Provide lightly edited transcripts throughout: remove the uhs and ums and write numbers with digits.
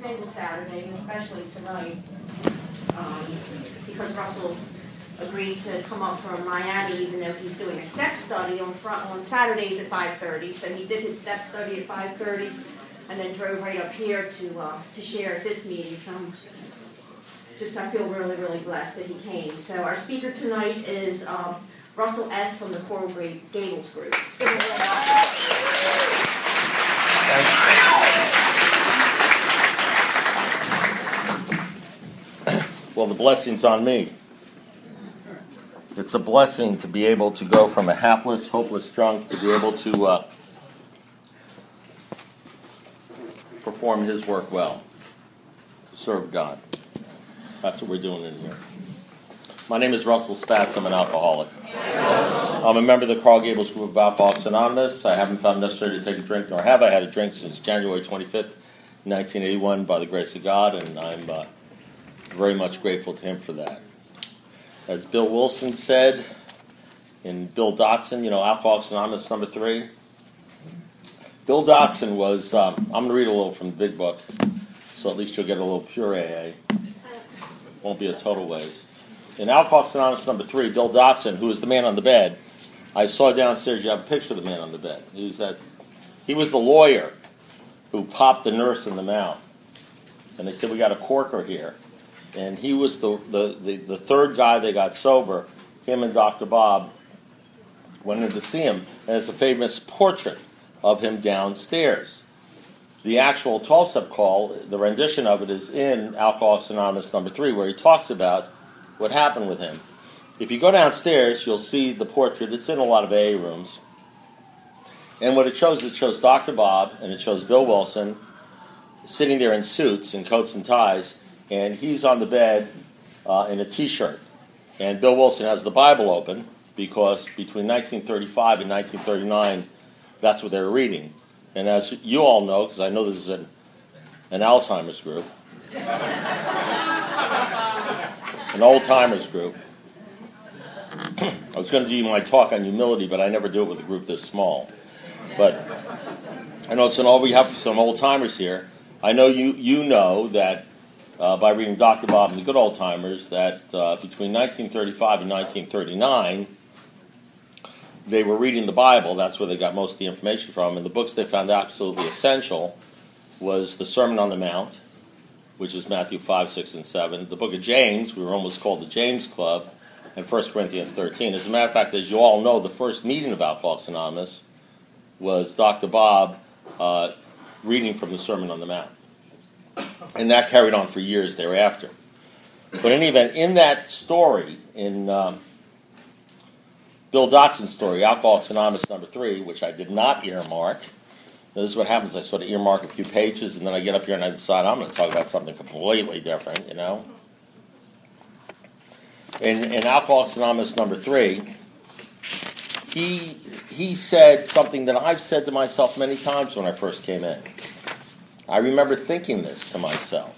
single Saturday, and especially tonight, because Russell agreed to come up from Miami, even though he's doing a step study on Saturdays at 5:30. So he did his step study at 5:30, and then drove right up here to share at this meeting. So I feel really, really blessed that he came. So our speaker tonight is Russell S. from the Coral Gables Group. Let's give him a Well, the blessing's on me. It's a blessing to be able to go from a hapless, hopeless drunk to be able to perform his work well, to serve God. That's what we're doing in here. My name is Russell Spatz. I'm an alcoholic. I'm a member of the Coral Gables Group of Alcoholics Anonymous. I haven't found necessary to take a drink, nor have I had a drink since January 25th, 1981, by the grace of God, and I'm very much grateful to him for that. As Bill Wilson said, and Bill Dotson, Alcoholics Anonymous number 3. Bill Dotson was, I'm going to read a little from the big book, so at least you'll get a little pure AA. Won't be a total waste. In Alcoholics Anonymous number 3, Bill Dotson, who was the man on the bed, I saw downstairs, you have a picture of the man on the bed. He was the lawyer who popped the nurse in the mouth. And they said, we got a corker here. And he was the third guy they got sober. Him and Dr. Bob went in to see him. And there's a famous portrait of him downstairs. The actual 12-step call, the rendition of it is in Alcoholics Anonymous number 3, where he talks about what happened with him. If you go downstairs, you'll see the portrait. It's in a lot of AA rooms. And what it shows Dr. Bob and it shows Bill Wilson sitting there in suits and coats and ties, and he's on the bed in a T-shirt. And Bill Wilson has the Bible open because between 1935 and 1939, that's what they were reading. And as you all know, because I know this is an Alzheimer's group, an old-timers group. I was going to do my talk on humility, but I never do it with a group this small. But I know we have some old-timers here. I know you know that by reading Dr. Bob and the Good Old Timers that between 1935 and 1939, they were reading the Bible. That's where they got most of the information from. And the books they found absolutely essential was the Sermon on the Mount, which is Matthew 5, 6, and 7. The book of James, we were almost called the James Club, and 1 Corinthians 13. As a matter of fact, as you all know, the first meeting of Alcoholics Anonymous was Dr. Bob reading from the Sermon on the Mount. And that carried on for years thereafter. But in any event, in that story, in Bill Dotson's story, Alcoholics Anonymous number 3, which I did not earmark. This is what happens. I sort of earmark a few pages, and then I get up here and I decide I'm going to talk about something completely different, In Alcoholics Anonymous number 3, he said something that I've said to myself many times when I first came in. I remember thinking this to myself.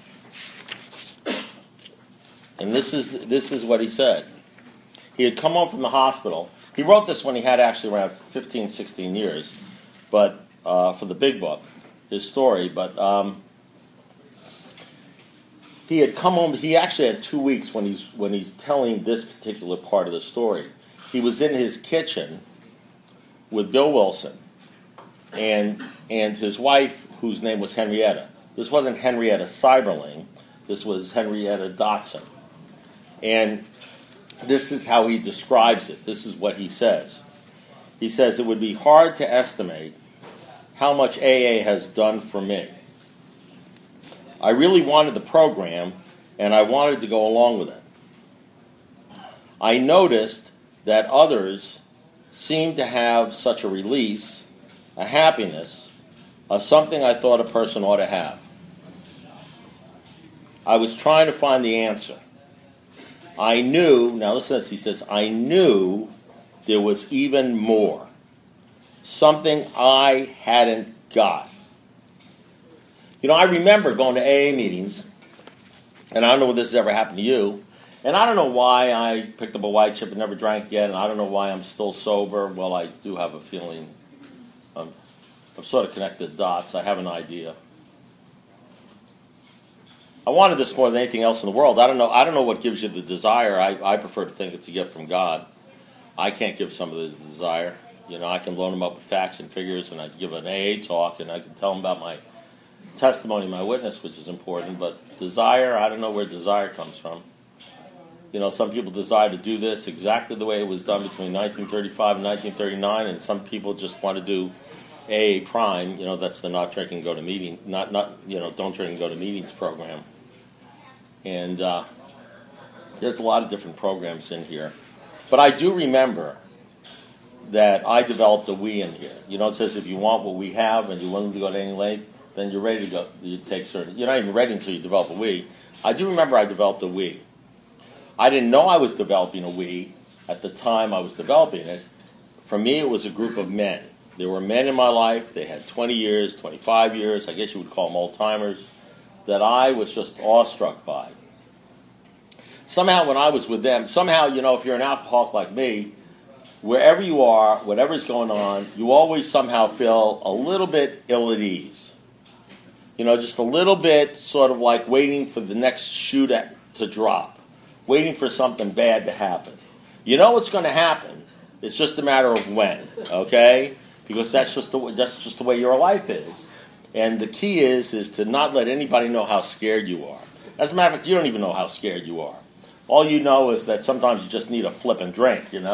And this is what he said. He had come home from the hospital. He wrote this when he had actually around 15, 16 years, but for the big book, his story. But he had come home. He actually had 2 weeks when he's telling this particular part of the story. He was in his kitchen with Bill Wilson and his wife, whose name was Henrietta. This wasn't Henrietta Seiberling. This was Henrietta Dotson. And this is how he describes it. This is what he says. He says, it would be hard to estimate how much AA has done for me. I really wanted the program, and I wanted to go along with it. I noticed that others seemed to have such a release, a happiness, something I thought a person ought to have. I was trying to find the answer. I knew, now listen to this, he says, I knew there was even more. Something I hadn't got. I remember going to AA meetings, and I don't know if this has ever happened to you, and I don't know why I picked up a white chip and never drank again, and I don't know why I'm still sober. Well, I do have a feeling, I've sort of connected the dots. I have an idea. I wanted this more than anything else in the world. I don't know what gives you the desire. I prefer to think it's a gift from God. I can't give some of the desire. I can load them up with facts and figures, and I can give an AA talk, and I can tell them about my testimony, my witness, which is important. But desire, I don't know where desire comes from. Some people desire to do this exactly the way it was done between 1935 and 1939, and some people just want to do AA Prime. That's the not drink and go to meeting, don't drink and go to meetings program. And there's a lot of different programs in here. But I do remember that I developed a we in here. It says if you want what we have and you're willing to go to any length, then you're ready to go. You take certain. You're not even ready until you develop a we. I do remember I developed a we. I didn't know I was developing a we at the time I was developing it. For me, it was a group of men. There were men in my life. They had 20 years, 25 years. I guess you would call them old-timers, that I was just awestruck by. Somehow when I was with them, if you're an alcoholic like me, wherever you are, whatever's going on, you always somehow feel a little bit ill at ease. Just a little bit sort of like waiting for the next shoe to drop, waiting for something bad to happen. You know what's going to happen. It's just a matter of when, okay? Because that's just the way your life is. And the key is to not let anybody know how scared you are. As a matter of fact, you don't even know how scared you are. All you know is that sometimes you just need a flippin' drink, and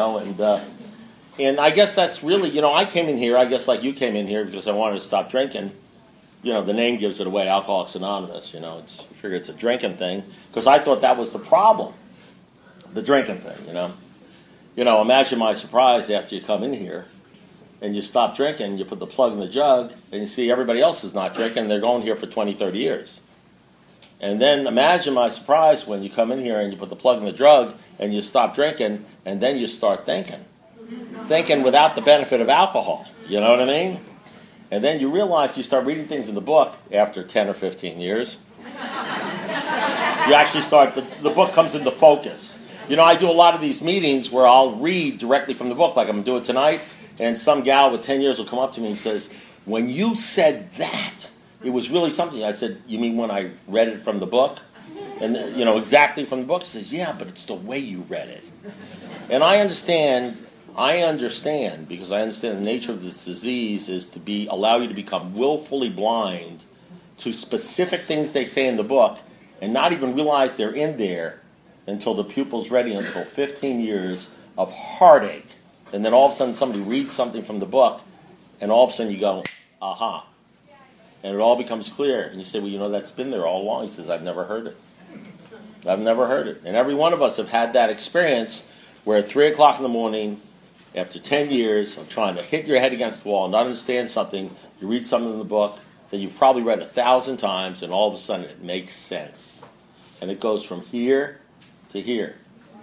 I guess that's really, I came in here, I guess like you came in here because I wanted to stop drinking. The name gives it away, Alcoholics Anonymous, I figure it's a drinking thing, because I thought that was the problem, the drinking thing, Imagine my surprise after you come in here, and you stop drinking, you put the plug in the jug, and you see everybody else is not drinking, they're going here for 20, 30 years. And then imagine my surprise when you come in here and you put the plug in the jug and you stop drinking, and then you start thinking without the benefit of alcohol. You know what I mean? And then you realize you start reading things in the book after 10 or 15 years. You actually start, the book comes into focus. I do a lot of these meetings where I'll read directly from the book, like I'm going to do it tonight, and some gal with 10 years will come up to me and says, when you said that, it was really something. I said, you mean when I read it from the book? And, exactly from the book. She says, yeah, but it's the way you read it. And I understand, because I understand the nature of this disease is to allow you to become willfully blind to specific things they say in the book and not even realize they're in there until the pupil's ready, until 15 years of heartache. And then all of a sudden somebody reads something from the book, and all of a sudden you go, aha. And it all becomes clear. And you say, well, that's been there all along. He says, I've never heard it. I've never heard it. And every one of us have had that experience where at 3 o'clock in the morning, after 10 years of trying to hit your head against the wall and not understand something, you read something in the book that you've probably read 1,000 times, and all of a sudden it makes sense. And it goes from here to here.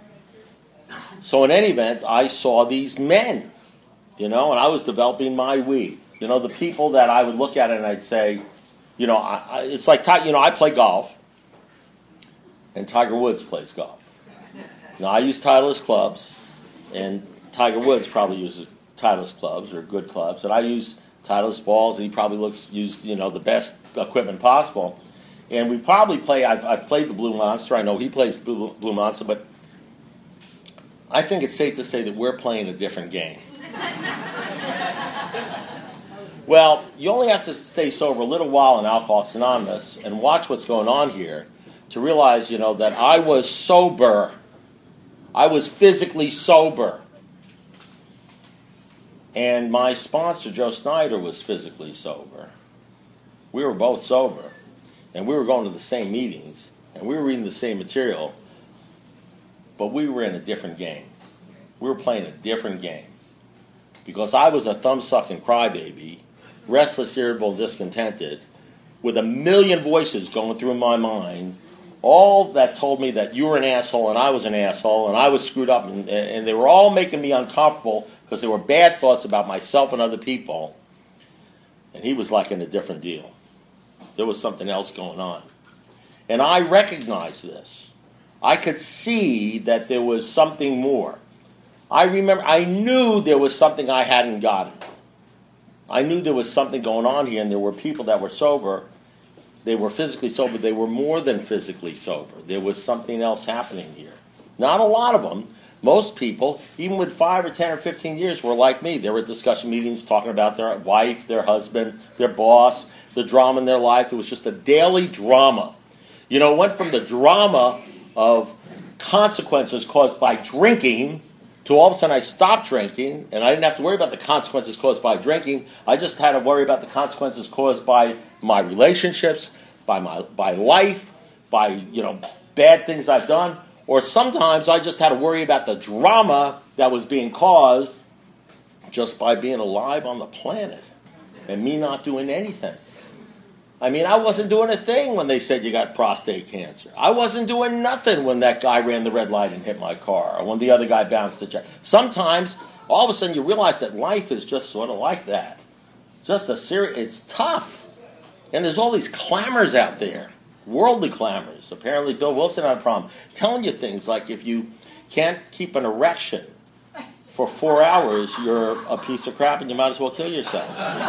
So in any event, I saw these men, and I was developing my we. The people that I would look at it and I'd say, it's like, I play golf, and Tiger Woods plays golf. Now, I use Titleist clubs, and Tiger Woods probably uses Titleist clubs or good clubs, and I use Titleist balls, and he probably uses the best equipment possible. And we probably play, I've played the Blue Monster, I know he plays Blue Monster, but I think it's safe to say that we're playing a different game. Well, you only have to stay sober a little while in Alcoholics Anonymous and watch what's going on here to realize, that I was sober. I was physically sober. And my sponsor, Joe Snyder, was physically sober. We were both sober. And we were going to the same meetings. And we were reading the same material. But we were in a different game. We were playing a different game. Because I was a thumb-sucking crybaby, restless, irritable, discontented, with a million voices going through my mind, all that told me that you were an asshole and I was an asshole and I was screwed up, and they were all making me uncomfortable because there were bad thoughts about myself and other people. And he was like in a different deal. There was something else going on. And I recognized this. I could see that there was something more. I knew there was something I hadn't gotten. I knew there was something going on here, and there were people that were sober. they were physically sober, they were more than physically sober. There was something else happening here. Not a lot of them. Most people, even with 5 or 10 or 15 years, were like me. They were at discussion meetings talking about their wife, their husband, their boss, the drama in their life. It was just a daily drama. It went from the drama of consequences caused by drinking to all of a sudden I stopped drinking, and I didn't have to worry about the consequences caused by drinking. I just had to worry about the consequences caused by my relationships, by life, by bad things I've done. Or sometimes I just had to worry about the drama that was being caused just by being alive on the planet and me not doing anything. I wasn't doing a thing when they said you got prostate cancer. I wasn't doing nothing when that guy ran the red light and hit my car, or when the other guy bounced the check. Sometimes, all of a sudden, you realize that life is just sort of like that. It's tough. And there's all these clamors out there. Worldly clamors. Apparently Bill Wilson had a problem telling you things like if you can't keep an erection for 4 hours, you're a piece of crap and you might as well kill yourself.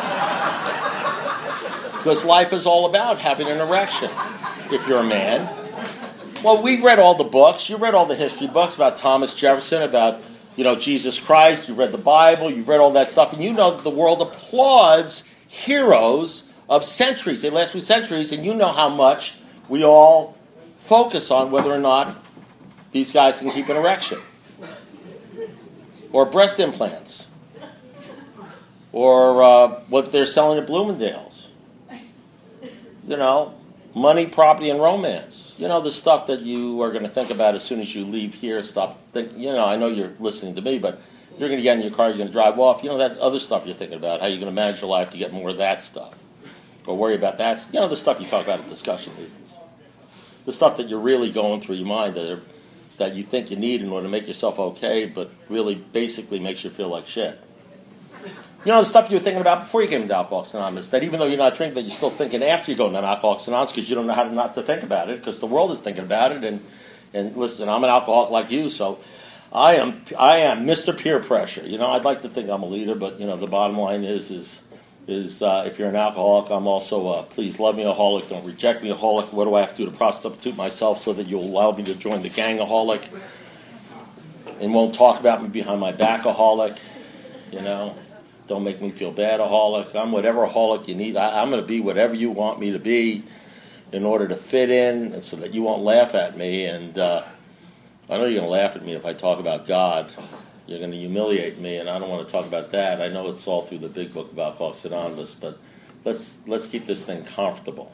Because life is all about having an erection if you're a man. Well, we've read all the books. You've read all the history books about Thomas Jefferson, about Jesus Christ. You've read the Bible. You've read all that stuff. And you know that the world applauds heroes of centuries. They last through centuries, and you know how much we all focus on whether or not these guys can keep an erection. Or breast implants. Or what they're selling at Bloomingdale's. Money, property, and romance. The stuff that you are going to think about as soon as you leave here. I know you're listening to me, but you're going to get in your car, you're going to drive off. That other stuff you're thinking about, how you're going to manage your life to get more of that stuff. Or worry about that. The stuff you talk about at discussion meetings. The stuff that you're really going through your mind that you think you need in order to make yourself okay, but really basically makes you feel like shit. The stuff you were thinking about before you came into Alcoholics Anonymous, that even though you're not drinking, that you're still thinking after you go into Alcoholics Anonymous because you don't know how not to think about it, because the world is thinking about it. And listen, I'm an alcoholic like you, so I am Mr. Peer Pressure. I'd like to think I'm a leader, but the bottom line is if you're an alcoholic, I'm also a please love me aholic, don't reject me aholic. What do I have to do to prostitute myself so that you'll allow me to join the gang-aholic and won't talk about me behind my back aholic? Don't make me feel bad aholic. I'm whatever aholic you need. I'm going to be whatever you want me to be in order to fit in and so that you won't laugh at me. And I know you're going to laugh at me if I talk about God. You're going to humiliate me, and I don't want to talk about that. I know it's all through the big book of Alcoholics Anonymous, but let's keep this thing comfortable.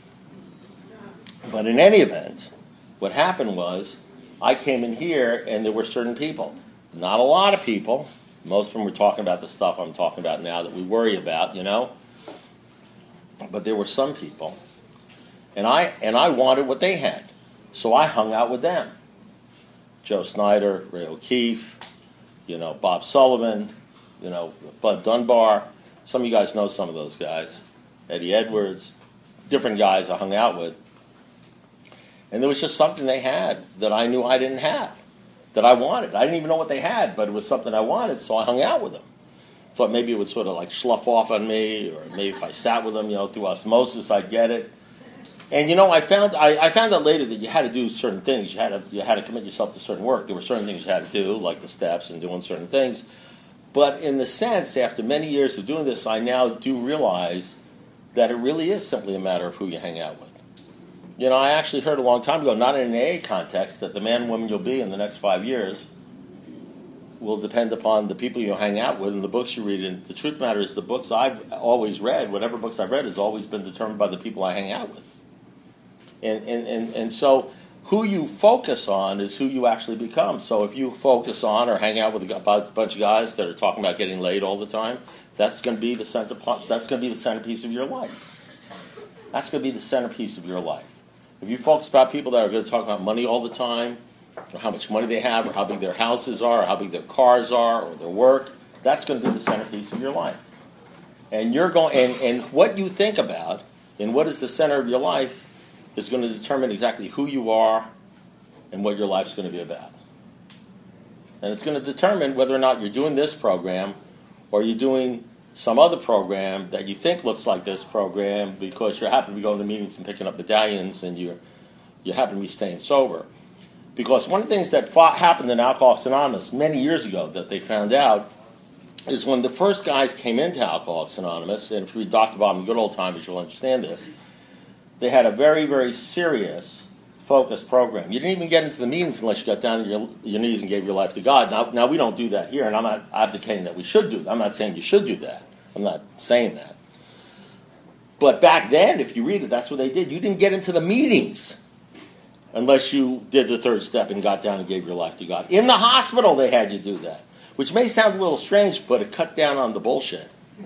But in any event, what happened was I came in here, and there were certain people. Not a lot of people. Most of them were talking about the stuff I'm talking about now that we worry about, But there were some people, and I wanted what they had, so I hung out with them. Joe Snyder, Ray O'Keefe, Bob Sullivan, Bud Dunbar. Some of you guys know some of those guys. Eddie Edwards, different guys I hung out with. And there was just something they had that I knew I didn't have, that I wanted. I didn't even know what they had, but it was something I wanted, so I hung out with them. Thought maybe it would sort of like slough off on me, or maybe if I sat with them, through osmosis, I'd get it. And I found out later that you had to do certain things. You had to commit yourself to certain work. There were certain things you had to do, like the steps and doing certain things. But in the sense, after many years of doing this, I now do realize that it really is simply a matter of who you hang out with. I actually heard a long time ago, not in an AA context, that the man and woman you'll be in the next 5 years will depend upon the people you hang out with and the books you read. And the truth of the matter is, the books I've always read, whatever books I've read, has always been determined by the people I hang out with. And so who you focus on is who you actually become. So if you focus on or hang out with a bunch of guys that are talking about getting laid all the time, that's going to be the centerpiece of your life. That's going to be the centerpiece of your life. If you focus about people that are going to talk about money all the time, or how much money they have, or how big their houses are, or how big their cars are, or their work, that's going to be the centerpiece of your life. And and what you think about and what is the center of your life is going to determine exactly who you are and what your life's going to be about. And it's going to determine whether or not you're doing this program or you're doing some other program that you think looks like this program because you happen to be going to meetings and picking up medallions and you happen to be staying sober. Because one of the things that happened in Alcoholics Anonymous many years ago that they found out is when the first guys came into Alcoholics Anonymous, and if you read Dr. Bob in the good old times, you'll understand this, they had a very, very serious, focused program. You didn't even get into the meetings unless you got down on your knees and gave your life to God. Now we don't do that here, and I'm not advocating that we should do that. I'm not saying you should do that. I'm not saying that. But back then, if you read it, that's what they did. You didn't get into the meetings unless you did the third step and got down and gave your life to God. In the hospital, they had you do that, which may sound a little strange, but it cut down on the bullshit.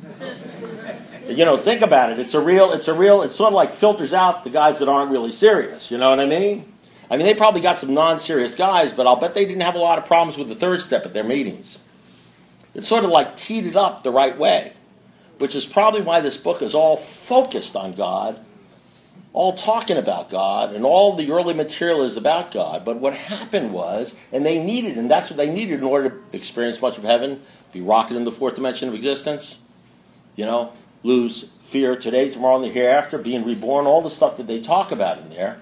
Think about it. It's sort of like filters out the guys that aren't really serious. You know what I mean? I mean, they probably got some non-serious guys, but I'll bet they didn't have a lot of problems with the third step at their meetings. It sort of like teed it up the right way, which is probably why this book is all focused on God, all talking about God, and all the early material is about God. But what happened was, and that's what they needed in order to experience much of heaven, be rocketed in the fourth dimension of existence, lose fear today, tomorrow, and the hereafter, being reborn, all the stuff that they talk about in there.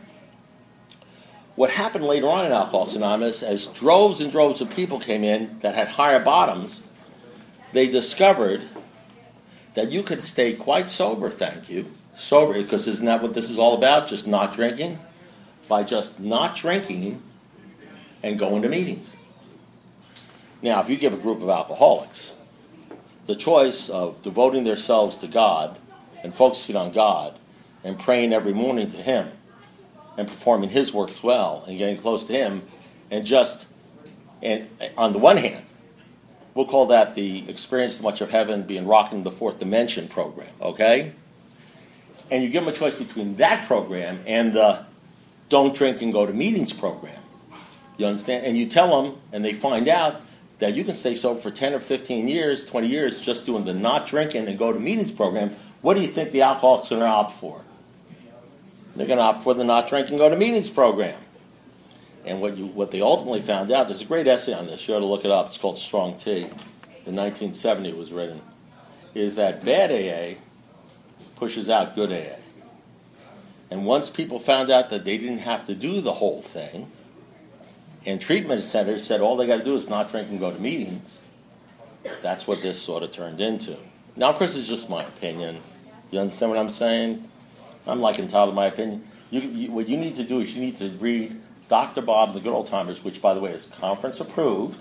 What happened later on in Alcoholics Anonymous, as droves and droves of people came in that had higher bottoms, they discovered that you could stay quite sober, sober, because isn't that what this is all about, just not drinking? By just not drinking and going to meetings. Now, if you give a group of alcoholics the choice of devoting themselves to God and focusing on God and praying every morning to Him and performing His works well and getting close to Him, and on the one hand, we'll call that the experience much of heaven being rocked in the fourth dimension program, okay? And you give them a choice between that program and the don't drink and go to meetings program. You understand? And you tell them, and they find out that you can stay sober for 10 or 15 years, 20 years, just doing the not drinking and go to meetings program. What do you think the alcoholics are going to opt for? They're going to opt for the not drinking, go to meetings program. And what they ultimately found out, there's a great essay on this, you ought to look it up, it's called Strong Tea, in 1970 it was written, is that bad AA pushes out good AA. And once people found out that they didn't have to do the whole thing, and treatment centers said all they got to do is not drink and go to meetings, that's what this sort of turned into. Now, of course, it's just my opinion. You understand what I'm saying? I'm like entitled to my opinion. What you need to do is you need to read Dr. Bob and the Good Old Timers, which, by the way, is conference approved,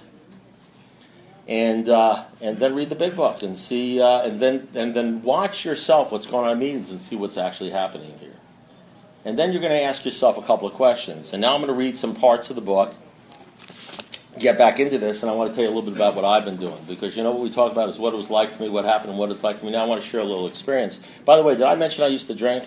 and then read the big book and see, and then watch yourself what's going on in meetings and see what's actually happening here. And then you're going to ask yourself a couple of questions. And now I'm going to read some parts of the book, get back into this, and I want to tell you a little bit about what I've been doing. Because what we talk about is what it was like for me, what happened, and what it's like for me. Now I want to share a little experience. By the way, did I mention I used to drink?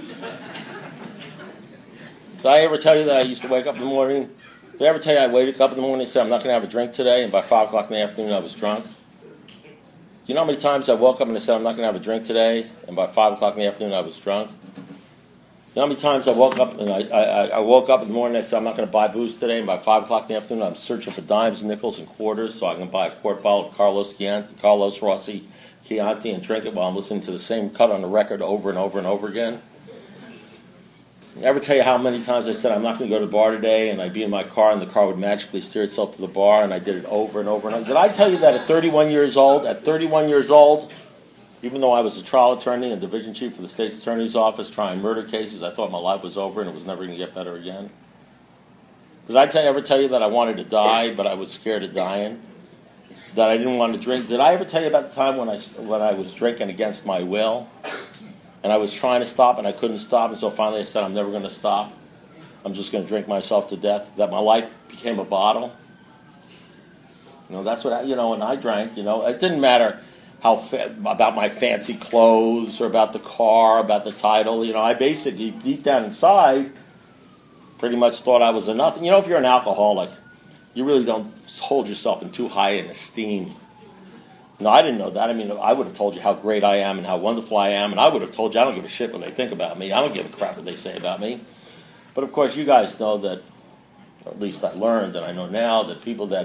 Did I ever tell you that I used to wake up in the morning? Did I ever tell you I wake up in the morning and say, I'm not going to have a drink today, and by 5 o'clock in the afternoon I was drunk? You know how many times I woke up and I said, I'm not going to have a drink today, and by 5 o'clock in the afternoon I was drunk? You know how many times I woke up and I woke up in the morning and I said, I'm not going to buy booze today, and by 5 o'clock in the afternoon I'm searching for dimes, nickels, and quarters so I can buy a quart bottle of Carlos Rossi Chianti and drink it while I'm listening to the same cut on the record over and over and over again? Ever tell you how many times I said I'm not going to go to the bar today, and I'd be in my car and the car would magically steer itself to the bar, and I did it over and over and over? Did I tell you that at 31 years old, even though I was a trial attorney and division chief for the state's attorney's office trying murder cases, I thought my life was over and it was never going to get better again? Did I ever tell you that I wanted to die, but I was scared of dying? That I didn't want to drink? Did I ever tell you about the time when I was drinking against my will? And I was trying to stop and I couldn't stop, and so finally I said, I'm never going to stop. I'm just going to drink myself to death. That my life became a bottle. That's what when I drank, it didn't matter about my fancy clothes or about the car, about the title. I basically, deep down inside, pretty much thought I was enough. And if you're an alcoholic, you really don't hold yourself in too high an esteem. No, I didn't know that. I mean, I would have told you how great I am and how wonderful I am, and I would have told you I don't give a shit what they think about me. I don't give a crap what they say about me. But, of course, you guys know that, or at least I learned, and I know now, that people that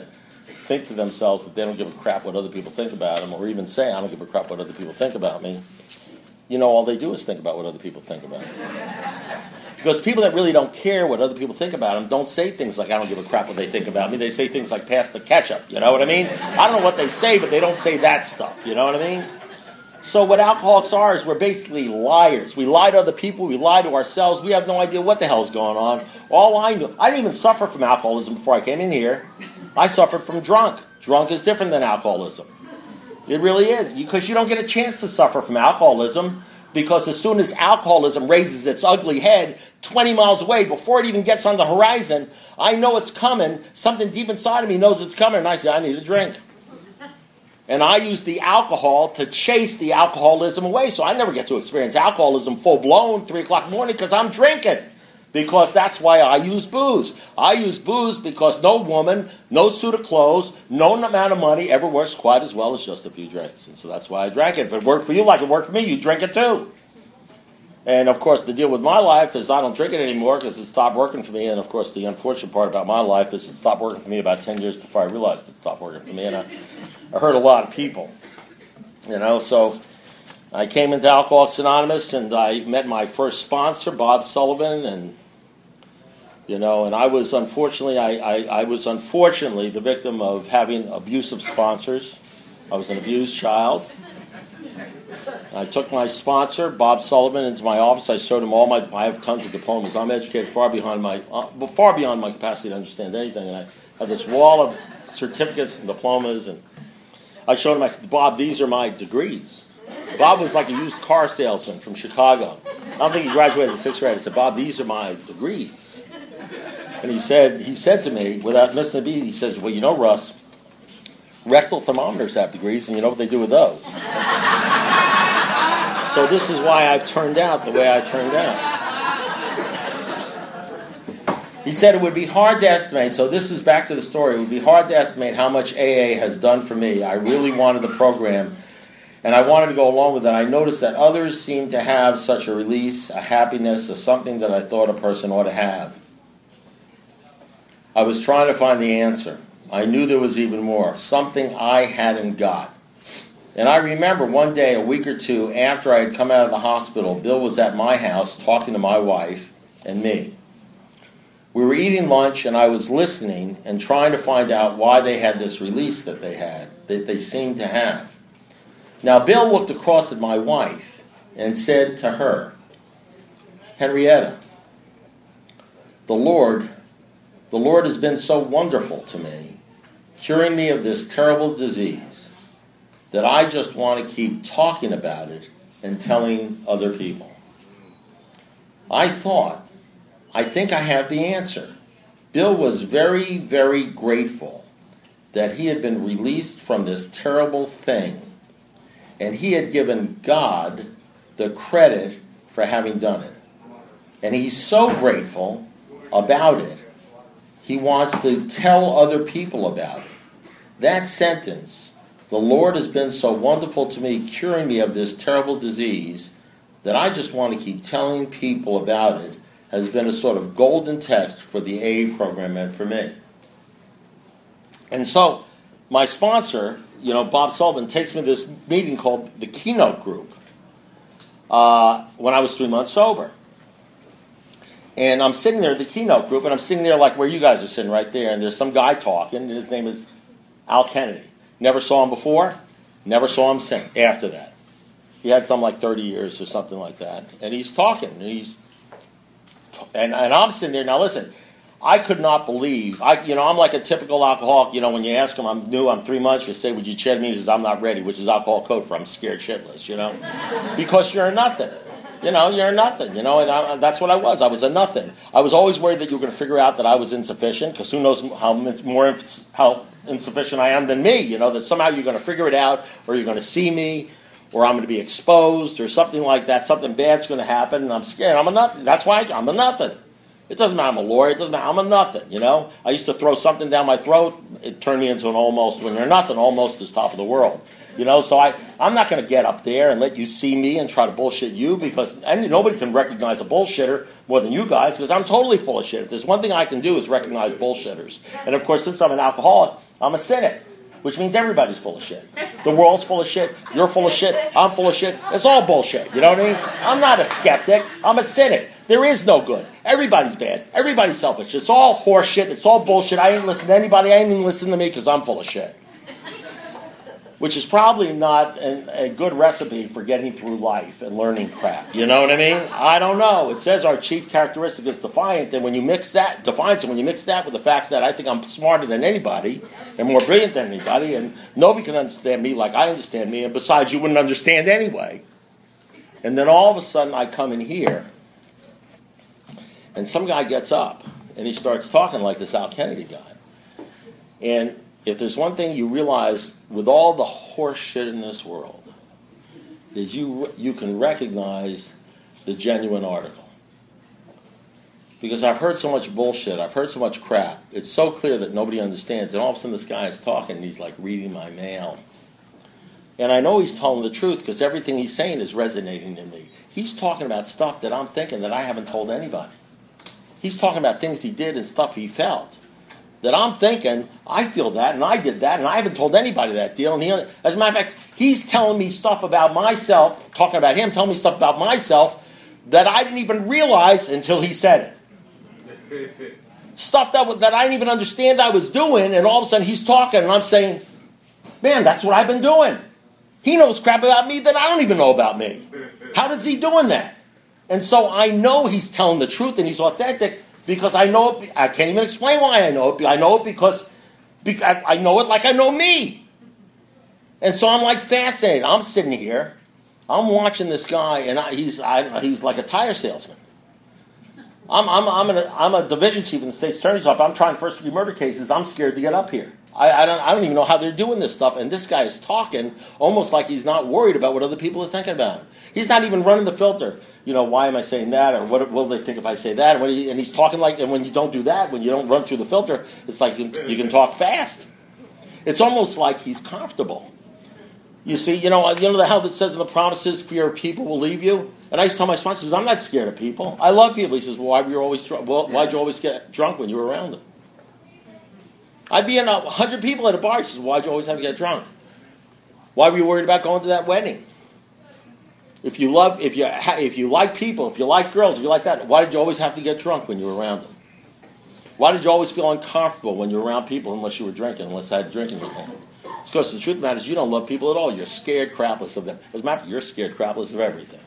think to themselves that they don't give a crap what other people think about them, or even say, I don't give a crap what other people think about me, all they do is think about what other people think about them. Because people that really don't care what other people think about them don't say things like, I don't give a crap what they think about me. They say things like, pass the ketchup, you know what I mean? I don't know what they say, but they don't say that stuff, you know what I mean? So what alcoholics are is we're basically liars. We lie to other people. We lie to ourselves. We have no idea what the hell's going on. All I knew, I didn't even suffer from alcoholism before I came in here. I suffered from drunk. Drunk is different than alcoholism. It really is. Because you don't get a chance to suffer from alcoholism, because as soon as alcoholism raises its ugly head 20 miles away, before it even gets on the horizon, I know it's coming. Something deep inside of me knows it's coming, and I say, I need a drink. And I use the alcohol to chase the alcoholism away. So I never get to experience alcoholism full-blown 3 o'clock in the morning because I'm drinking. Because that's why I use booze. I use booze because no woman, no suit of clothes, no amount of money ever works quite as well as just a few drinks. And so that's why I drank it. If it worked for you like it worked for me, you drink it too. And of course, the deal with my life is I don't drink it anymore because it stopped working for me. And of course, the unfortunate part about my life is it stopped working for me about 10 years before I realized it stopped working for me. And I hurt a lot of people, so I came into Alcoholics Anonymous and I met my first sponsor, Bob Sullivan, and I was unfortunately the victim of having abusive sponsors. I was an abused child. I took my sponsor, Bob Sullivan, into my office. I showed him I have tons of diplomas. I'm educated far beyond my capacity to understand anything, and I have this wall of certificates and diplomas, and I showed him, I said, Bob, these are my degrees. Bob was like a used car salesman from Chicago. I don't think he graduated in 6th grade. I said, Bob, these are my degrees. And he said to me, without missing a beat, he says, well, Russ, rectal thermometers have degrees, and you know what they do with those. So this is why I've turned out the way I turned out. He said it would be hard to estimate, so this is back to the story, it would be hard to estimate how much AA has done for me. I really wanted the program, and I wanted to go along with it. I noticed that others seem to have such a release, a happiness, a something that I thought a person ought to have. I was trying to find the answer. I knew there was even more, something I hadn't got. And I remember one day, a week or two after I had come out of the hospital, Bill was at my house talking to my wife and me. We were eating lunch, and I was listening and trying to find out why they had this release that they seemed to have. Now, Bill looked across at my wife and said to her, Henrietta, the Lord has been so wonderful to me, curing me of this terrible disease, that I just want to keep talking about it and telling other people. I think I have the answer. Bill was very, very grateful that he had been released from this terrible thing, and he had given God the credit for having done it. And he's so grateful about it, he wants to tell other people about it. That sentence, the Lord has been so wonderful to me, curing me of this terrible disease, that I just want to keep telling people about it, has been a sort of golden text for the AA program and for me. And so my sponsor, Bob Sullivan, takes me to this meeting called the Keynote Group when I was 3 months sober. And I'm sitting there at the Keynote Group, and I'm sitting there like where you guys are sitting right there, and there's some guy talking, and his name is Al Kennedy. Never saw him before, never saw him since after that. He had some like 30 years or something like that. And he's talking, and I'm sitting there. Now listen, I could not believe, I'm like a typical alcoholic. When you ask him, I'm new, I'm 3 months, you say, would you chat me? He says, I'm not ready, which is alcohol code for I'm scared shitless, because you're a nothing. You're a nothing, and that's what I was. I was a nothing. I was always worried that you were going to figure out that I was insufficient, because who knows how insufficient I am than me, that somehow you're going to figure it out, or you're going to see me, or I'm going to be exposed, or something like that. Something bad's going to happen, and I'm scared. I'm a nothing. That's why I'm a nothing. It doesn't matter I'm a lawyer. It doesn't matter. I'm a nothing, I used to throw something down my throat. It turned me into an almost. When you're nothing, almost is top of the world. So I'm not going to get up there and let you see me and try to bullshit you and nobody can recognize a bullshitter more than you guys because I'm totally full of shit. If there's one thing I can do is recognize bullshitters. And of course, since I'm an alcoholic, I'm a cynic, which means everybody's full of shit. The world's full of shit. You're full of shit. I'm full of shit. It's all bullshit. You know what I mean? I'm not a skeptic. I'm a cynic. There is no good. Everybody's bad. Everybody's selfish. It's all horse shit. It's all bullshit. I ain't listen to anybody. I ain't even listen to me because I'm full of shit. Which is probably not a good recipe for getting through life and learning crap. You know what I mean? I don't know. It says our chief characteristic is defiant, and when you mix that, defiance, and when you mix that with the facts that I think I'm smarter than anybody and more brilliant than anybody, and nobody can understand me like I understand me, and besides, you wouldn't understand anyway. And then all of a sudden, I come in here, and some guy gets up, and he starts talking like this Al Kennedy guy. And if there's one thing you realize with all the horse shit in this world, is you can recognize the genuine article. Because I've heard so much bullshit, I've heard so much crap, it's so clear that nobody understands, and all of a sudden this guy is talking and he's like reading my mail. And I know he's telling the truth because everything he's saying is resonating in me. He's talking about stuff that I'm thinking that I haven't told anybody. He's talking about things he did and stuff he felt. That I'm thinking, I feel that, and I did that, and I haven't told anybody that deal. And as a matter of fact, he's telling me stuff about myself, talking about him, telling me stuff about myself that I didn't even realize until he said it. Stuff that I didn't even understand I was doing, and all of a sudden he's talking, and I'm saying, man, that's what I've been doing. He knows crap about me that I don't even know about me. How is he doing that? And so I know he's telling the truth, and he's authentic, because I know it. I can't even explain why I know it. I know it because I know it like I know me. And so I'm like fascinated. I'm sitting here. I'm watching this guy, and he's like a tire salesman. I'm a division chief in the state's attorney's office. I'm trying first-degree murder cases. I'm scared to get up here. I don't even know how they're doing this stuff. And this guy is talking almost like he's not worried about what other people are thinking about him. He's not even running the filter. Why am I saying that? Or what will they think if I say that? And he's talking like, and when you don't do that, when you don't run through the filter, it's like you can talk fast. It's almost like he's comfortable. You see, the how that says in the promises, fear of people will leave you? And I used to tell my sponsors, I'm not scared of people. I love people. He says, well, why'd you always get drunk when you were around them? I'd be in 100 people at a bar. He says, why'd you always have to get drunk? Why were you worried about going to that wedding? If you like people, if you like girls, if you like that, why did you always have to get drunk when you were around them? Why did you always feel uncomfortable when you were around people unless you were drinking, unless I had drinking in your hand? It's because the truth of the matter is you don't love people at all. You're scared crapless of them. As a matter of fact, you're scared crapless of everything.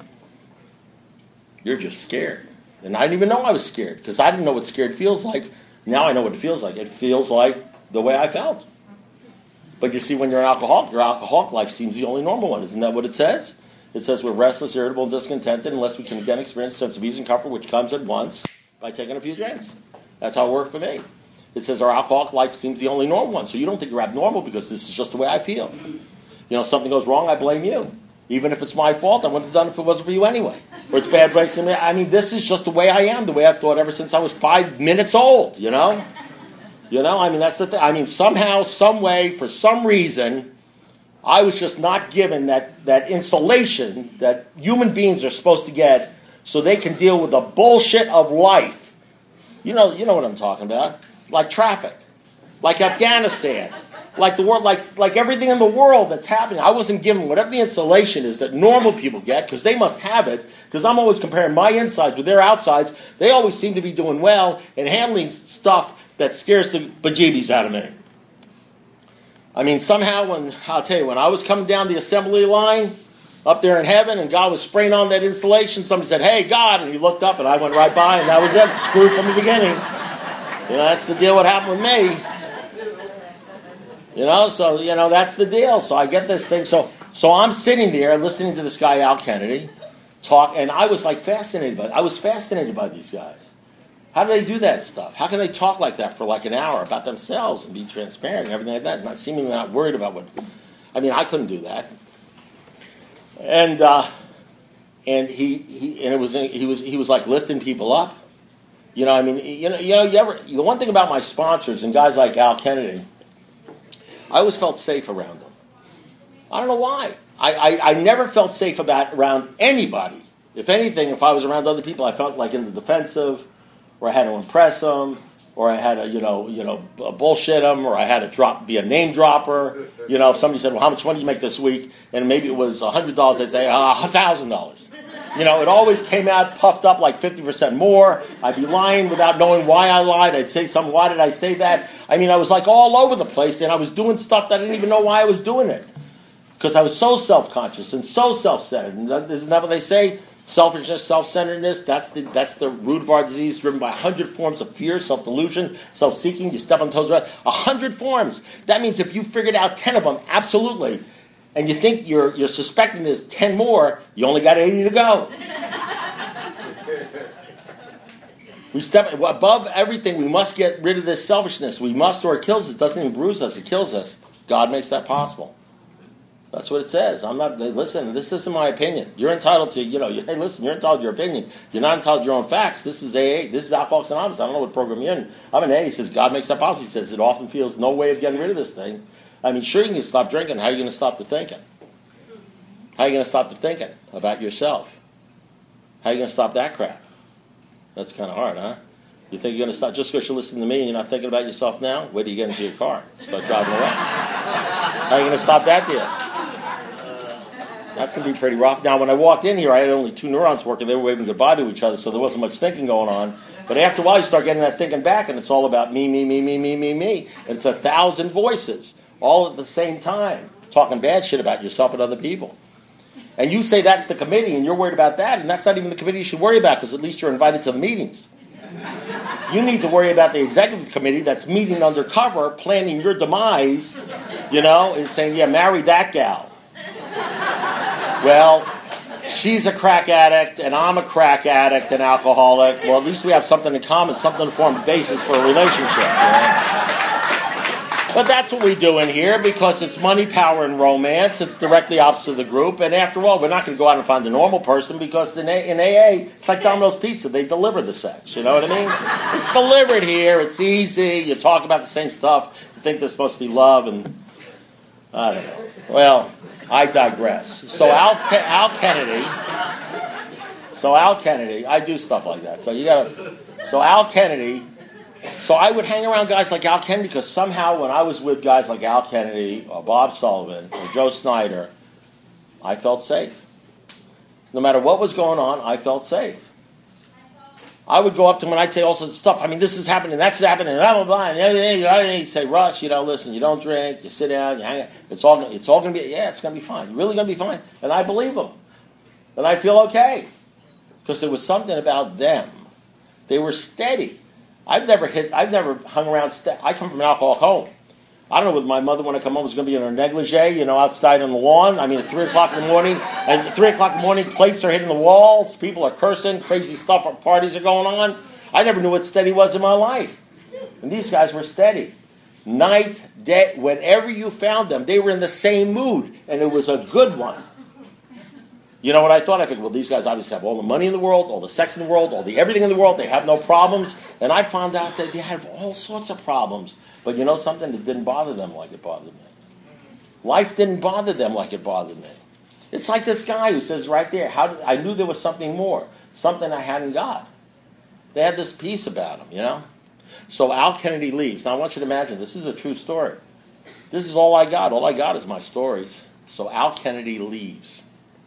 You're just scared. And I didn't even know I was scared because I didn't know what scared feels like. Now I know what it feels like. It feels like the way I felt. But you see, when you're an alcoholic, your alcoholic life seems the only normal one. Isn't that what it says? It says we're restless, irritable, and discontented unless we can again experience a sense of ease and comfort, which comes at once by taking a few drinks. That's how it worked for me. It says our alcoholic life seems the only normal one. So you don't think you're abnormal because this is just the way I feel. Something goes wrong, I blame you. Even if it's my fault, I wouldn't have done it if it wasn't for you anyway. Or it's bad breaks in me. I mean, this is just the way I am, the way I've thought ever since I was 5 minutes old, I mean, that's the thing. I mean, somehow, some way, for some reason, I was just not given that insulation that human beings are supposed to get so they can deal with the bullshit of life. You know what I'm talking about. Like traffic. Like Afghanistan. Like the world, like everything in the world that's happening. I wasn't given whatever the insulation is that normal people get, because they must have it, because I'm always comparing my insides with their outsides. They always seem to be doing well and handling stuff that scares the bejeebies out of me. I mean, somehow, I'll tell you, when I was coming down the assembly line up there in heaven and God was spraying on that insulation, somebody said, hey, God, and he looked up and I went right by and that was it, screwed from the beginning. That's the deal what happened with me. So, that's the deal. So I get this thing. So I'm sitting there listening to this guy, Al Kennedy, talk, and I was fascinated by these guys. How do they do that stuff? How can they talk like that for like an hour about themselves and be transparent and everything like that, not seemingly not worried about what? I mean, I couldn't do that. And he was like lifting people up. The one thing about my sponsors and guys like Al Kennedy, I always felt safe around them. I don't know why. I never felt safe around anybody. If anything, if I was around other people, I felt like in the defensive, or I had to impress them, or I had to, bullshit them, or I had to be a name dropper. If somebody said, well, how much money do you make this week? And maybe it was $100, I'd say, $1,000. It always came out puffed up like 50% more. I'd be lying without knowing why I lied. I'd say something, why did I say that? I was like all over the place, and I was doing stuff that I didn't even know why I was doing it. Because I was so self-conscious and so self-centered. And isn't that what they say? Selfishness, self-centeredness, that's the root of our disease, driven by 100 forms of fear, self-delusion, self-seeking. You step on toes, 100 forms. That means if you figured out 10 of them, absolutely, and you think you're suspecting there's 10 more, you only got 80 to go. We step above everything. We must get rid of this selfishness. We must, or it kills us. It doesn't even bruise us. It kills us. God makes that possible. That's what it says. Listen, this isn't my opinion. You're entitled to, hey, listen, you're entitled to your opinion. You're not entitled to your own facts. This is AA. This is Alcoholics Anonymous. I don't know what program you're in. I'm in AA. He says, God makes that possible. He says, it often feels no way of getting rid of this thing. Sure, you can stop drinking. How are you going to stop the thinking? How are you going to stop the thinking about yourself? How are you going to stop that crap? That's kind of hard, huh? You think you're going to stop just because you're listening to me and you're not thinking about yourself now? Wait till you get into your car. Start driving away. How are you going to stop that deal? That's going to be pretty rough. Now, when I walked in here, I had only 2 neurons working. They were waving goodbye to each other, so there wasn't much thinking going on. But after a while, you start getting that thinking back, and it's all about me, me, me, me, me, me, me. And it's 1,000 voices, all at the same time, talking bad shit about yourself and other people. And you say that's the committee, and you're worried about that, and that's not even the committee you should worry about, because at least you're invited to the meetings. You need to worry about the executive committee that's meeting undercover, planning your demise, and saying, yeah, marry that gal. Well, she's a crack addict, and I'm a crack addict and alcoholic. Well, at least we have something in common, something to form a basis for a relationship. But that's what we do in here, because it's money, power, and romance. It's directly opposite of the group. And after all, we're not going to go out and find a normal person, because in AA, it's like Domino's Pizza. They deliver the sex. You know what I mean? It's delivered here. It's easy. You talk about the same stuff. You think there's supposed to be love, and I don't know. Well, I digress. So Al Kennedy, I do stuff like that. So Al Kennedy, so I would hang around guys like Al Kennedy, because somehow when I was with guys like Al Kennedy or Bob Sullivan or Joe Snyder, I felt safe. No matter what was going on, I felt safe. I would go up to him and I'd say all sorts of stuff. This is happening, that's happening, blah, blah, blah. And he'd say, Russ, listen, you don't drink, you sit down, you hang out. It's all going to be, yeah, it's going to be fine. You're really going to be fine. And I believe him. And I feel okay. Because there was something about them. They were steady. I've never hung around, I come from an alcoholic home. I don't know whether my mother, when I come home, was going to be in her negligee, outside on the lawn. At 3 o'clock in the morning, plates are hitting the walls, people are cursing, crazy stuff, parties are going on. I never knew what steady was in my life. And these guys were steady. Night, day, whenever you found them, they were in the same mood, and it was a good one. You know what I thought? I figured, well, these guys obviously have all the money in the world, all the sex in the world, all the everything in the world. They have no problems. And I found out that they have all sorts of problems. But you know something? It didn't bother them like it bothered me. Life didn't bother them like it bothered me. It's like this guy who says right there, I knew there was something more, something I hadn't got. They had this peace about them, So Al Kennedy leaves. Now I want you to imagine, this is a true story. This is all I got. All I got is my stories. So Al Kennedy leaves.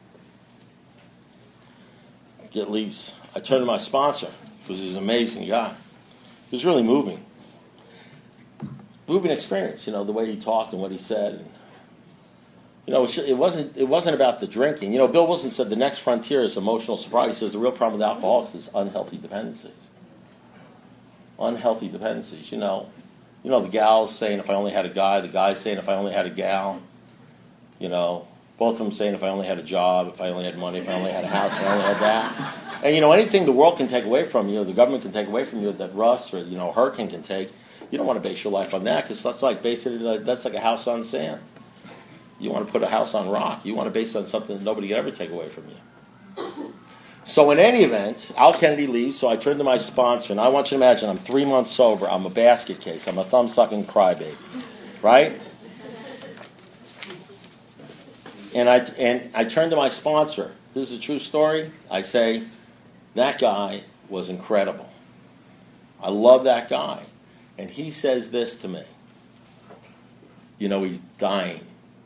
I turned to my sponsor, because he's an amazing guy. He was really moving. Moving experience, the way he talked and what he said. And, it wasn't about the drinking. Bill Wilson said the next frontier is emotional sobriety. He says the real problem with alcoholics is unhealthy dependencies. Unhealthy dependencies. The gal's saying if I only had a guy, the guy's saying if I only had a gal. Both of them saying if I only had a job, if I only had money, if I only had a house, if I only had that. And anything the world can take away from you, the government can take away from you, that Russ or Hurricane can take. You don't want to base your life on that, because that's like that's like a house on sand. You want to put a house on rock. You want to base it on something that nobody can ever take away from you. So in any event, Al Kennedy leaves, so I turn to my sponsor, and I want you to imagine I'm 3 months sober, I'm a basket case, I'm a thumb-sucking crybaby, right? And I turned to my sponsor. This is a true story. I say, that guy was incredible. I love that guy. And he says this to me. You know, he's dying.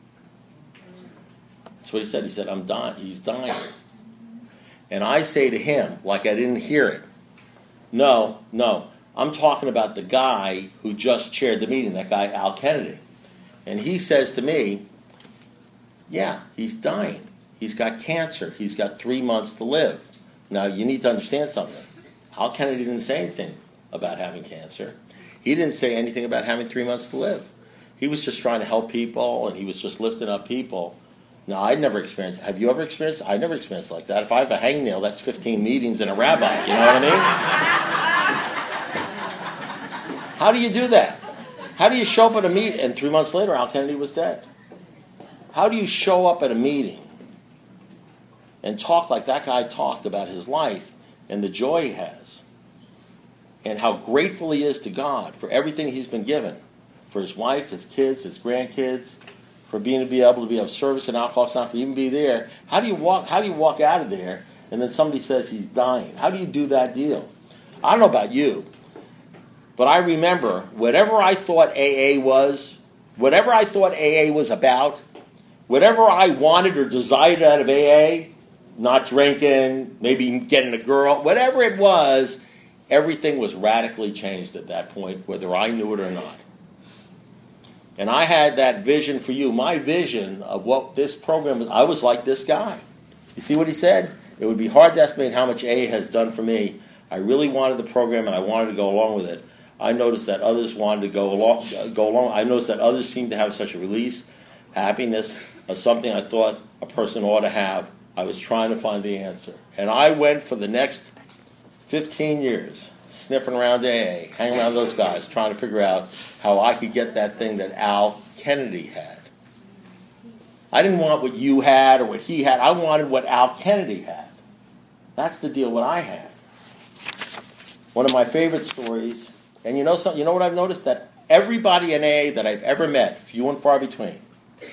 That's what he said. He said, I'm dying. He's dying. And I say to him, like I didn't hear it, no, I'm talking about the guy who just chaired the meeting, that guy Al Kennedy. And he says to me, yeah, he's dying. He's got cancer. He's got 3 months to live. Now, you need to understand something. Al Kennedy didn't say anything about having cancer. He didn't say anything about having 3 months to live. He was just trying to help people, and he was just lifting up people. Now, I'd never experienced. Have you ever experienced? I never experienced like that. If I have a hangnail, that's 15 meetings and a rabbi. You know what I mean? How do you do that? How do you show up at a meeting and 3 months later Al Kennedy was dead? How do you show up at a meeting and talk like that guy talked about his life and the joy he has and how grateful he is to God for everything he's been given, for his wife, his kids, his grandkids, for being able to be of service in Alcoholics Anonymous, for even be there? How do you walk out of there and then somebody says he's dying? How do you do that deal? I don't know about you, but I remember whatever I thought AA was about, whatever I wanted or desired out of AA, not drinking, maybe getting a girl, whatever it was, everything was radically changed at that point, whether I knew it or not. And I had that vision for you. My vision of what this program was, I was like this guy. You see what he said? It would be hard to estimate how much AA has done for me. I really wanted the program and I wanted to go along with it. I noticed that others wanted to go along. I noticed that others seemed to have such a release, happiness, as something I thought a person ought to have. I was trying to find the answer. And I went for the next 15 years, sniffing around AA, hanging around those guys, trying to figure out how I could get that thing that Al Kennedy had. I didn't want what you had or what he had. I wanted what Al Kennedy had. That's the deal what I had. One of my favorite stories, and you know what I've noticed? That everybody in AA that I've ever met, few and far between,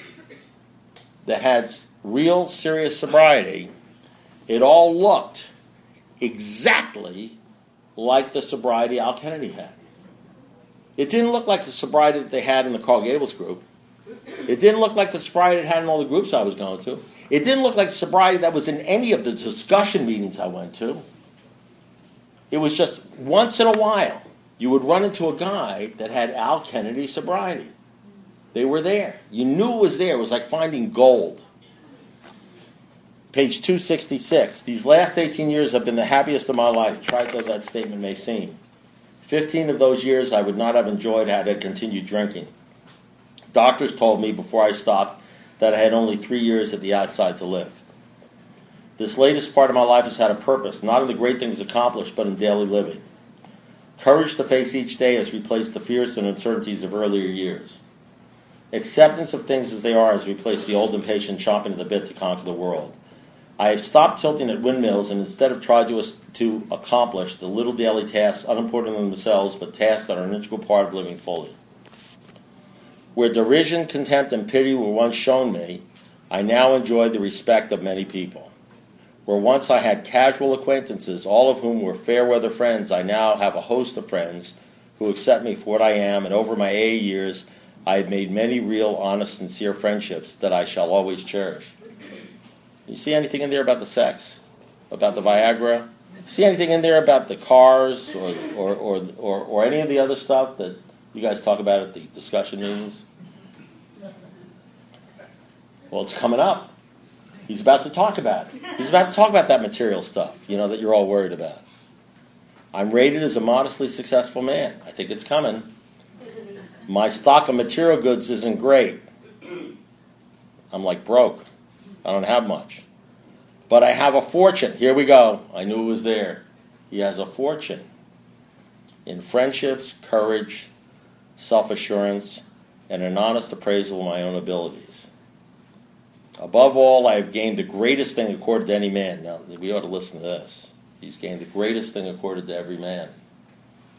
that had real serious sobriety, it all looked exactly like the sobriety Al Kennedy had. It didn't look like the sobriety that they had in the Carl Gables group. It didn't look like the sobriety it had in all the groups I was going to. It didn't look like the sobriety that was in any of the discussion meetings I went to. It was just once in a while you would run into a guy that had Al Kennedy sobriety. They were there. You knew it was there. It was like finding gold. Page 266. These last 18 years have been the happiest of my life, trite though that statement may seem. 15 of those years I would not have enjoyed had I continued drinking. Doctors told me before I stopped that I had only 3 years at the outside to live. This latest part of my life has had a purpose, not in the great things accomplished, but in daily living. Courage to face each day has replaced the fears and uncertainties of earlier years. Acceptance of things as they are has replaced the old impatient chomping at the bit to conquer the world. I have stopped tilting at windmills and instead have tried to accomplish the little daily tasks unimportant in themselves, but tasks that are an integral part of living fully. Where derision, contempt, and pity were once shown me, I now enjoy the respect of many people. Where once I had casual acquaintances, all of whom were fair-weather friends, I now have a host of friends who accept me for what I am, and over my AA years, I have made many real, honest, sincere friendships that I shall always cherish. You see anything in there about the sex? About the Viagra? See anything in there about the cars or any of the other stuff that you guys talk about at the discussion meetings? Well, it's coming up. He's about to talk about it. He's about to talk about that material stuff, that you're all worried about. I'm rated as a modestly successful man. I think it's coming. My stock of material goods isn't great. I'm like broke. I don't have much. But I have a fortune. Here we go. I knew it was there. He has a fortune in friendships, courage, self-assurance, and an honest appraisal of my own abilities. Above all, I have gained the greatest thing accorded to any man. Now, we ought to listen to this. He's gained the greatest thing accorded to every man.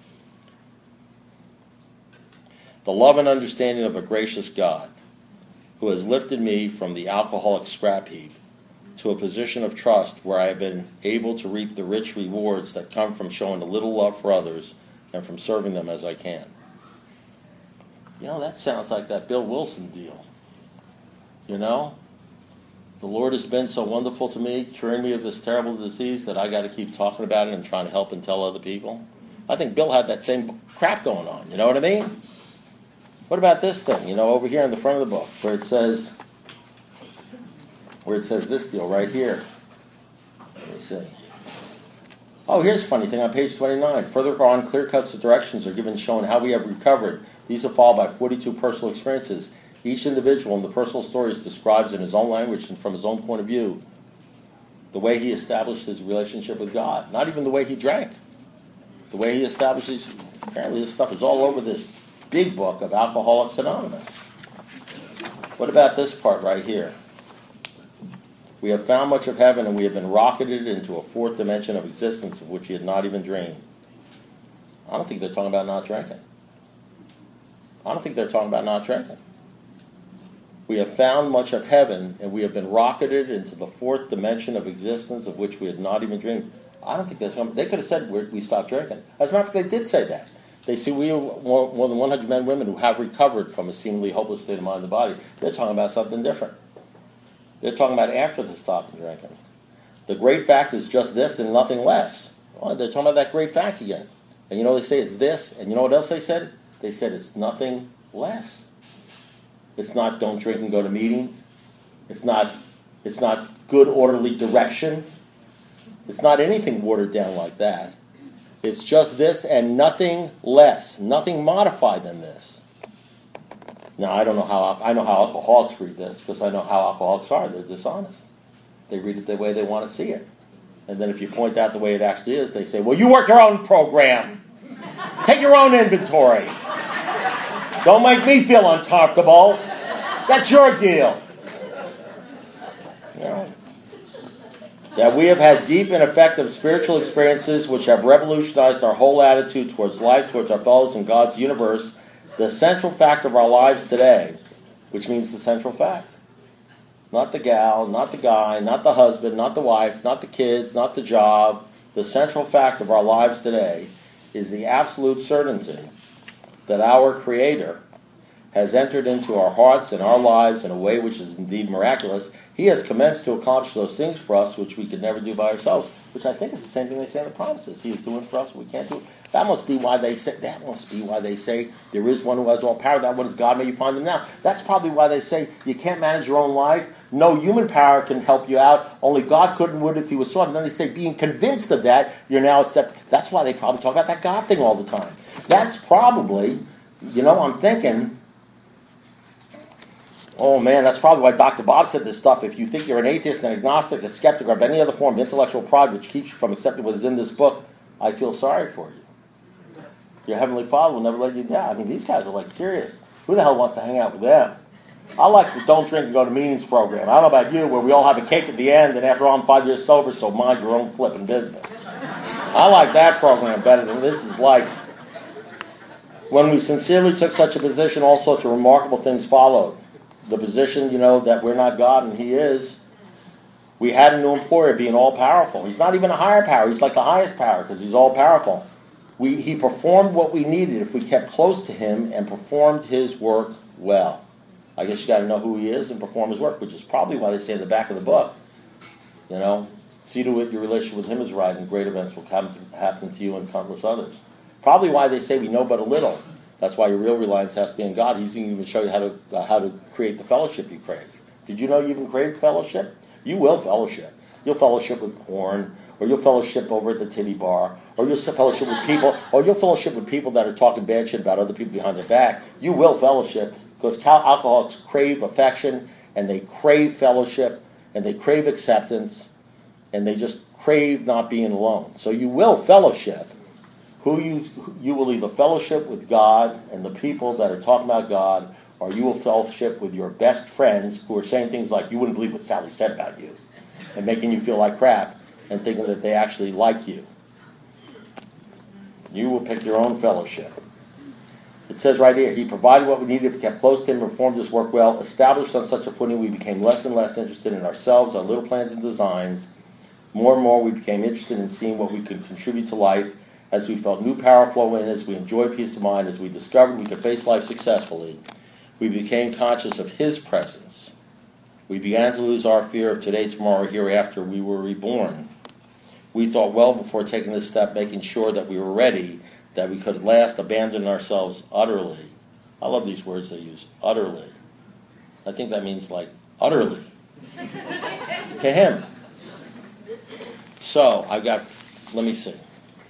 The love and understanding of a gracious God. who has lifted me from the alcoholic scrap heap to a position of trust where I have been able to reap the rich rewards that come from showing a little love for others and from serving them as I can. You know, that sounds like that Bill Wilson deal. You know? The Lord has been so wonderful to me, curing me of this terrible disease, that I got to keep talking about it and trying to help and tell other people. I think Bill had that same crap going on. You know what I mean? What about this thing? You know, over here in the front of the book, where it says this deal right here. Let me see. Oh, here's a funny thing on page 29. Further on, clear-cut directions are given showing how we have recovered. These are followed by 42 personal experiences. Each individual in the personal stories describes in his own language and from his own point of view the way he established his relationship with God. Not even the way he drank. The way he establishes. Apparently this stuff is all over this big book of Alcoholics Anonymous. What about this part right here? We have found much of heaven, and we have been rocketed into a fourth dimension of existence of which we had not even dreamed. I don't think they're talking about not drinking. I don't think they're talking about not drinking. We have found much of heaven, and we have been rocketed into the fourth dimension of existence of which we had not even dreamed. I don't think that's talking. They could have said we stopped drinking. As a matter of fact, they did say that. They say we have more than 100 men and women who have recovered from a seemingly hopeless state of mind and body. They're talking about something different. They're talking about after the stopping drinking. The great fact is just this and nothing less. Well, they're talking about that great fact again. And you know, they say it's this, and you know what else they said? They said it's nothing less. It's not don't drink and go to meetings. It's not good orderly direction. It's not anything watered down like that. It's just this and nothing less, nothing modified than this. Now, I know how alcoholics read this, because I know how alcoholics are. They're dishonest. They read it the way they want to see it. And then if you point out the way it actually is, they say, well, you work your own program. Take your own inventory. Don't make me feel uncomfortable. That's your deal. You know, that we have had deep and effective spiritual experiences which have revolutionized our whole attitude towards life, towards our fellows in God's universe, the central fact of our lives today, which means the central fact. Not the gal, not the guy, not the husband, not the wife, not the kids, not the job. The central fact of our lives today is the absolute certainty that our Creator has entered into our hearts and our lives in a way which is indeed miraculous. He has commenced to accomplish those things for us which we could never do by ourselves, which I think is the same thing they say in the promises. He is doing for us what we can't do. That must be why they say there is one who has all power. That one is God. May you find him now. That's probably why they say you can't manage your own life. No human power can help you out. Only God could and would if he was sought. And then they say, being convinced of that, you're now accepted. That's why they probably talk about that God thing all the time. That's probably, I'm thinking, oh man, that's probably why Dr. Bob said this stuff. If you think you're an atheist, an agnostic, a skeptic, or of any other form of intellectual pride which keeps you from accepting what is in this book, I feel sorry for you. Your Heavenly Father will never let you down. I mean, these guys are like serious. Who the hell wants to hang out with them? I like the don't drink and go to meetings program. I don't know about you, where we all have a cake at the end, and after all, I'm 5 years sober, so mind your own flipping business. I like that program better than this. Is like when we sincerely took such a position, all sorts of remarkable things followed. The position, that we're not God and He is. We had a new employer being all-powerful. He's not even a higher power. He's like the highest power because He's all-powerful. He performed what we needed if we kept close to Him and performed His work well. I guess you got to know who He is and perform His work, which is probably why they say in the back of the book, see to it your relationship with Him is right and great events will happen to you and countless others. Probably why they say we know but a little. That's why your real reliance has to be in God. He's going to even show you how to create the fellowship you crave. Did you know you even crave fellowship? You will fellowship. You'll fellowship with porn, or you'll fellowship over at the titty bar, or you'll fellowship with people, that are talking bad shit about other people behind their back. You will fellowship because alcoholics crave affection, and they crave fellowship, and they crave acceptance, and they just crave not being alone. So you will fellowship. You will either fellowship with God and the people that are talking about God, or you will fellowship with your best friends who are saying things like, you wouldn't believe what Sally said about you, and making you feel like crap, and thinking that they actually like you. You will pick your own fellowship. It says right here, he provided what we needed, we kept close to him, performed his work well. Established on such a footing, we became less and less interested in ourselves, our little plans and designs. More and more, we became interested in seeing what we could contribute to life as we felt new power flow in, as we enjoyed peace of mind, as we discovered we could face life successfully. We became conscious of his presence. We began to lose our fear of today, tomorrow, hereafter. We were reborn. We thought well before taking this step, making sure that we were ready, that we could at last abandon ourselves utterly. I love these words they use, utterly. I think that means like utterly. To him. So, I've got, let me see,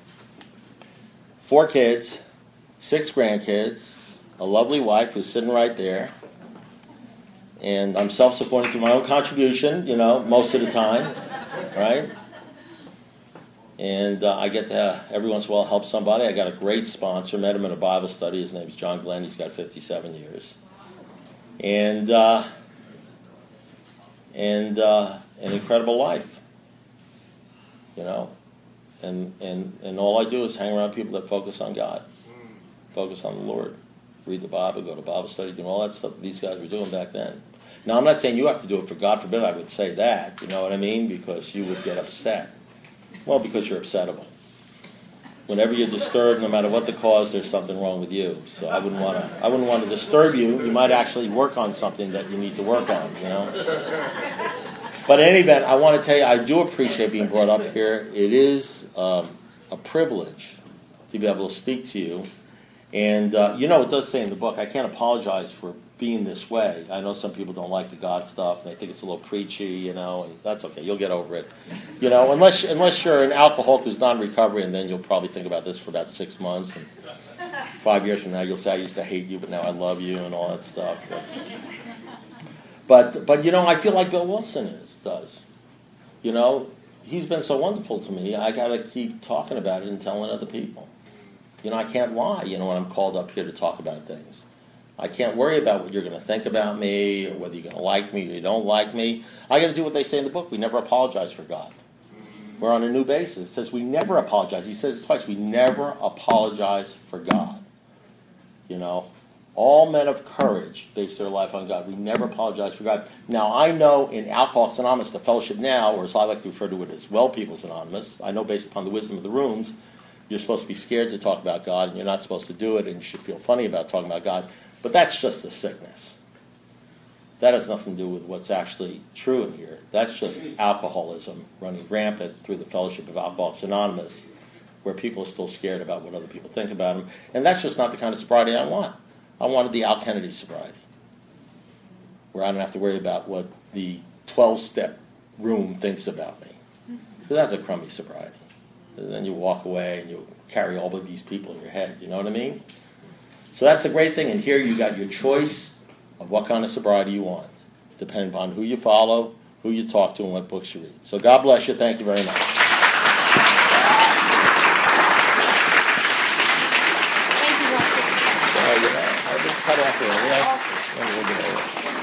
4 kids, 6 grandkids, a lovely wife who's sitting right there, and I'm self-supporting through my own contribution, most of the time, right? And I get to, every once in a while, help somebody. I got a great sponsor, met him in a Bible study. His name's John Glenn. He's got 57 years. And an incredible life. And all I do is hang around people that focus on God, focus on the Lord, read the Bible, go to Bible study, do all that stuff that these guys were doing back then. Now, I'm not saying you have to do it, for God forbid I would say that, you know what I mean, because you would get upset. Well, because you're upsettable. Whenever you're disturbed, no matter what the cause, there's something wrong with you. So I wouldn't want to disturb you. You might actually work on something that you need to work on, But in any event, I want to tell you, I do appreciate being brought up here. It is a privilege to be able to speak to you. And, it does say in the book, I can't apologize for being this way. I know some people don't like the God stuff, and they think it's a little preachy, and that's okay. You'll get over it. Unless you're an alcoholic who's non-recovering, and then you'll probably think about this for about 6 months. And 5 years from now, you'll say, I used to hate you, but now I love you, and all that stuff. But I feel like Bill Wilson does. He's been so wonderful to me. I got to keep talking about it and telling other people. I can't lie, when I'm called up here to talk about things. I can't worry about what you're going to think about me, or whether you're going to like me or you don't like me. I got to do what they say in the book. We never apologize for God. We're on a new basis. It says we never apologize. He says it twice. We never apologize for God. All men of courage base their life on God. We never apologize for God. Now, I know in Alcoholics Anonymous, the fellowship now, or as I like to refer to it as Well People's Anonymous, I know based upon the wisdom of the rooms, you're supposed to be scared to talk about God, and you're not supposed to do it, and you should feel funny about talking about God. But that's just a sickness. That has nothing to do with what's actually true in here. That's just alcoholism running rampant through the fellowship of Alcoholics Anonymous, where people are still scared about what other people think about them. And that's just not the kind of sobriety I want. I wanted the Al Kennedy sobriety, where I don't have to worry about what the 12-step room thinks about me. Because that's a crummy sobriety. And then you walk away and you carry all of these people in your head, you know what I mean? So that's the great thing. And here you got your choice of what kind of sobriety you want, depending upon who you follow, who you talk to, and what books you read. So God bless you. Thank you very much. Thank you, Russell. I just cut off early. Awesome.